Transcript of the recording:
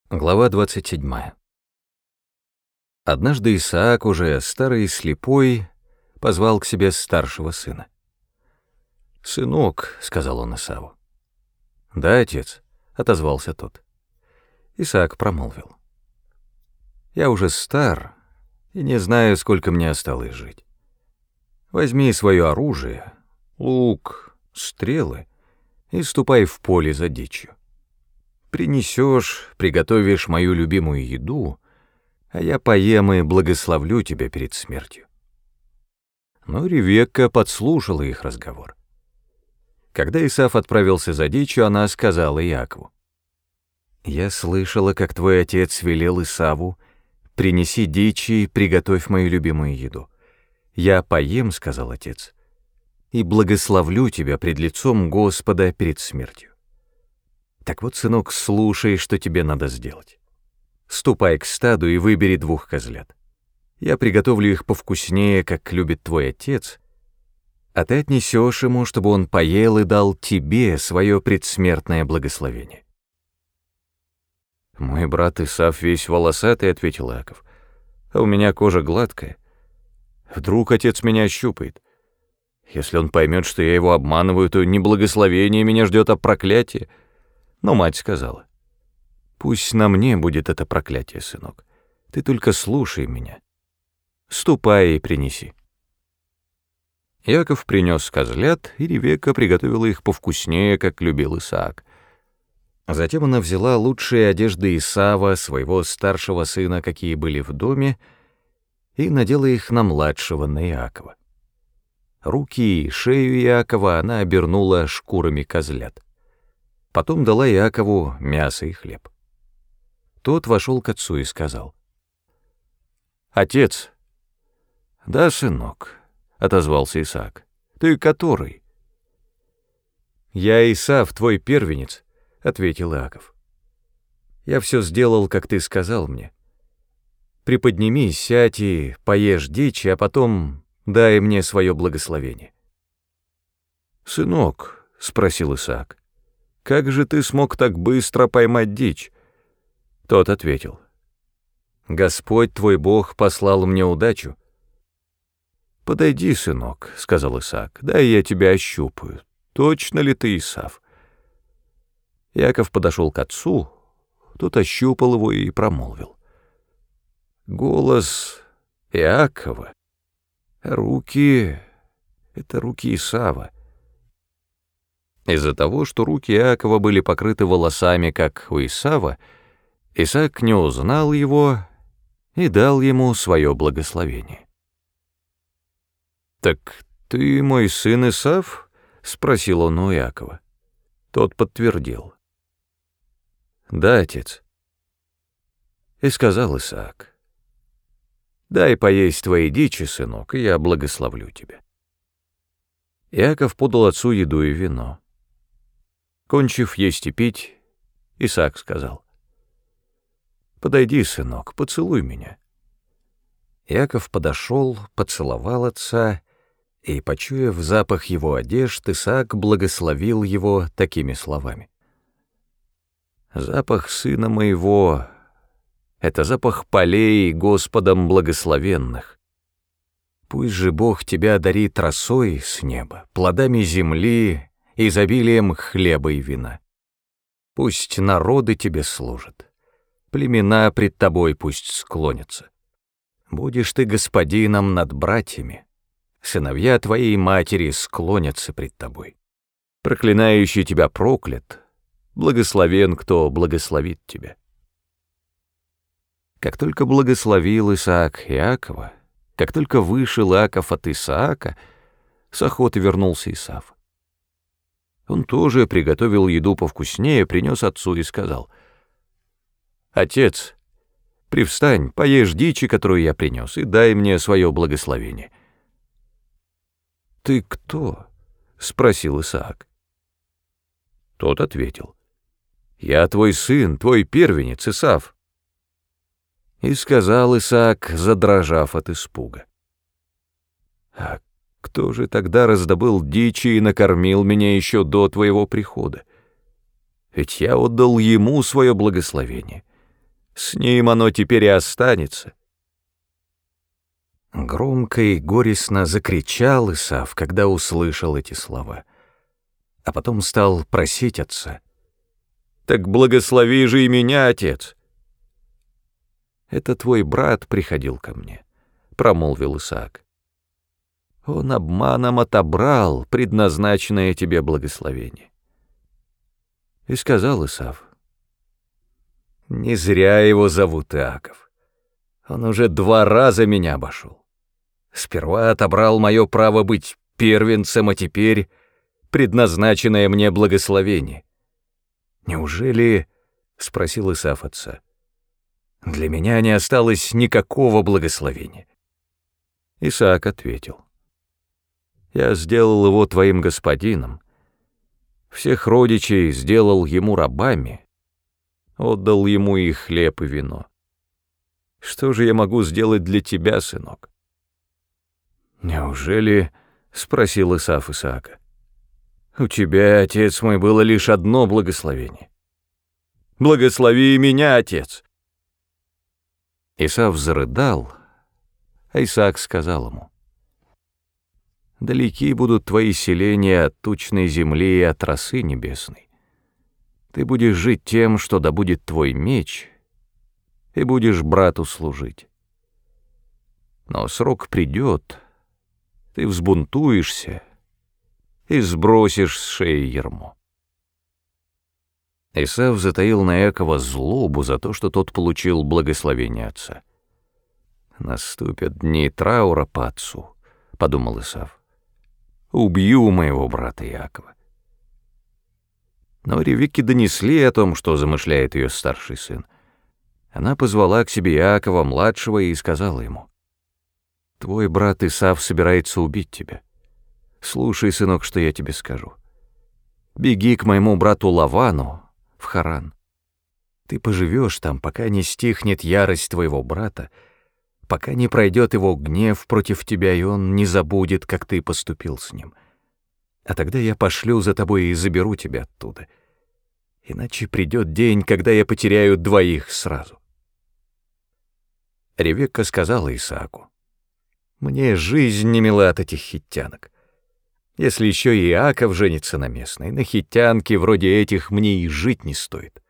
Глава 27. Однажды Исаак, уже старый и слепой, позвал к себе старшего сына. «Сынок», — сказал он Исаву. «Да, отец», — отозвался тот. Исаак промолвил. «Я уже стар и не знаю, сколько мне осталось жить. Возьми свое оружие, лук, стрелы и ступай в поле за дичью. Принесешь, приготовишь мою любимую еду, а я поем и благословлю тебя перед смертью». Но Ревекка подслушала их разговор. Когда Исав отправился за дичью, она сказала Иакову: «Я слышала, как твой отец велел Исаву: принеси дичи и приготовь мою любимую еду. Я поем, — сказал отец, — и благословлю тебя пред лицом Господа перед смертью. Так вот, сынок, слушай, что тебе надо сделать. Ступай к стаду и выбери 2 козлят. Я приготовлю их повкуснее, как любит твой отец, а ты отнесешь ему, чтобы он поел и дал тебе свое предсмертное благословение». «Мой брат Исав весь волосатый, — ответил Иаков, — а у меня кожа гладкая. Вдруг отец меня ощупает. Если он поймет, что я его обманываю, то не благословение меня ждет, а проклятие». Но мать сказала: «Пусть на мне будет это проклятие, сынок. Ты только слушай меня. Ступай и принеси». Иаков принес козлят, и Ревекка приготовила их повкуснее, как любил Исаак. Затем она взяла лучшие одежды Исава, своего старшего сына, какие были в доме, и надела их на младшего, на Иакова. Руки и шею Иакова она обернула шкурами козлят. Потом дала Иакову мясо и хлеб. Тот вошел к отцу и сказал: «Отец». «Да, сынок», — отозвался Исаак. «Ты который?» «Я Исав, твой первенец», — ответил Иаков. «Я все сделал, как ты сказал мне. Приподнимись, сядь и поешь дичи, а потом дай мне свое благословение». «Сынок», — спросил Исаак, — «как же ты смог так быстро поймать дичь?» Тот ответил: «Господь твой Бог послал мне удачу». «Подойди, сынок», — сказал Исаак, — «дай я тебя ощупаю. Точно ли ты Исав?» Иаков подошел к отцу, тот ощупал его и промолвил: «Голос Иакова, а руки — это руки Исава». Из-за того, что руки Иакова были покрыты волосами, как у Исава, Исаак не узнал его и дал ему свое благословение. «Так ты мой сын Исав?» — спросил он у Иакова. Тот подтвердил: «Да, отец». И сказал Исаак: «Дай поесть твоей дичи, сынок, и я благословлю тебя». Иаков подал отцу еду и вино. Кончив есть и пить, Исаак сказал: «Подойди, сынок, поцелуй меня». Иаков подошел, поцеловал отца, и, почуяв запах его одежд, Исаак благословил его такими словами: «Запах сына моего — это запах полей Господом благословенных. Пусть же Бог тебя одарит росой с неба, плодами земли, изобилием хлеба и вина. Пусть народы тебе служат, племена пред тобой пусть склонятся. Будешь ты господином над братьями, сыновья твоей матери склонятся пред тобой. Проклинающий тебя проклят, благословен, кто благословит тебя». Как только благословил Исаак Иакова, как только вышел Иаков от Исаака, с охоты вернулся Исав. Он тоже приготовил еду повкуснее, принес отцу и сказал: «Отец, привстань, поешь дичи, которую я принес, и дай мне свое благословение». «Ты кто?» — спросил Исаак. Тот ответил: «Я твой сын, твой первенец Исав». И сказал Исаак, задрожав от испуга: «А кто же тогда раздобыл дичи и накормил меня еще до твоего прихода? Ведь я отдал ему свое благословение. С ним оно теперь и останется». Громко и горестно закричал Исав, когда услышал эти слова, а потом стал просить отца: «Так благослови же и меня, отец!» «Это твой брат приходил ко мне», — промолвил Исаак. «Он обманом отобрал предназначенное тебе благословение». И сказал Исав: «Не зря его зовут Иаков. Он уже 2 раза меня обошел. Сперва отобрал мое право быть первенцем, а теперь предназначенное мне благословение. Неужели, — спросил Исав отца, — для меня не осталось никакого благословения?» Исаак ответил: «Я сделал его твоим господином, всех родичей сделал ему рабами, отдал ему и хлеб, и вино. Что же я могу сделать для тебя, сынок?» «Неужели, — спросил Исав Исаака, — у тебя, отец мой, было лишь одно благословение? Благослови меня, отец!» Исав зарыдал, а Исаак сказал ему: «Далеки будут твои селения от тучной земли и от росы небесной. Ты будешь жить тем, что добудет твой меч, и будешь брату служить. Но срок придет, ты взбунтуешься и сбросишь с шеи ярмо». Исав затаил на Иакова злобу за то, что тот получил благословение отца. «Наступят дни траура по отцу», — подумал Исав. «Убью моего брата Иакова». Но Ревекке донесли о том, что замышляет ее старший сын. Она позвала к себе Иакова младшего и сказала ему: «Твой брат Исав собирается убить тебя. Слушай, сынок, что я тебе скажу. Беги к моему брату Лавану в Харан. Ты поживешь там, пока не стихнет ярость твоего брата, пока не пройдет его гнев против тебя, и он не забудет, как ты поступил с ним. А тогда я пошлю за тобой и заберу тебя оттуда. Иначе придет день, когда я потеряю 2 сразу». Ревекка сказала Исааку: «Мне жизнь не мила от этих хиттянок. Если еще и Иаков женится на местной, на хиттянке вроде этих мне и жить не стоит».